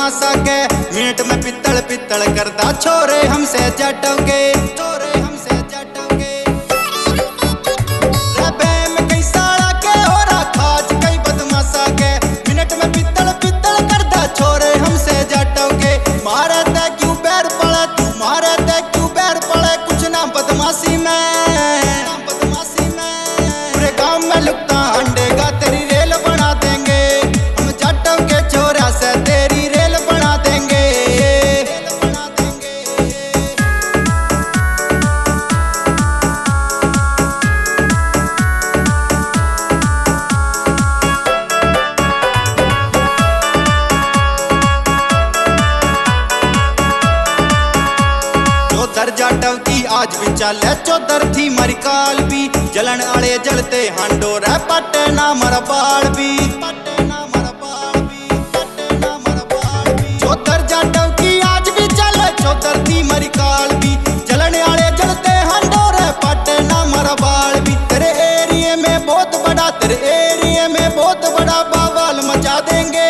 बदमाशा के, मिनट में पित्तल पित्तल करता छोरे हमसे जटोगे, छोरे हमसे जटोगे। रबे में कई साड़ा के हो रहा खाज कई बदमाशा के, मिनट में पित्तल पित्तल करता छोरे हमसे जटोगे। मारे ते क्यों पैर पड़े तू, मारे ते क्यों पैर पड़े, कुछ ना बदमाशी में, बदमाशी में पूरे गांव में लुकता हंडेगा, तेरी रेल बना देंगे हम जटों के छोरा से, तेरी रेल बना देंगे, रेल बना देंगे। चौधर जाटव की आज भी चले, चौधर थी मरी काल भी, जलन आले जलते हांडो रे पटे ना मर बाल भी, पटे ना मर बाल भी, पटे ना मर बाल भी। चौधर जाटव की आज भी चले, चौधर थी मरी काल भी, जलन आले जलते हांडो रे पटे ना मर बाल भी। तेरे एरिया में बहुत बड़ा, तेरे एरिया में बहुत बड़ा बवाल मचा देंगे,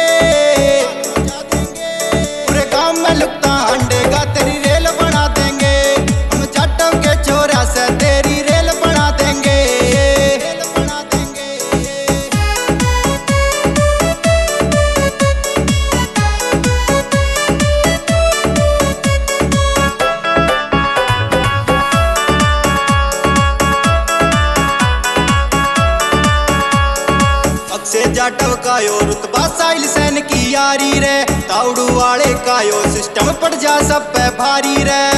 पूरे गांव में लुकता हंडेगा, तेरी रेल बना देंगे हम जटों के छोरा से, तेरी रेल बना देंगे, रेल बना देंगे। अक्षय जाटव का यो रुतबा साइल सैन की यारी रे, ताउड़ू वाले का यो सिस्टम पड़ जा सब पे भारी रे।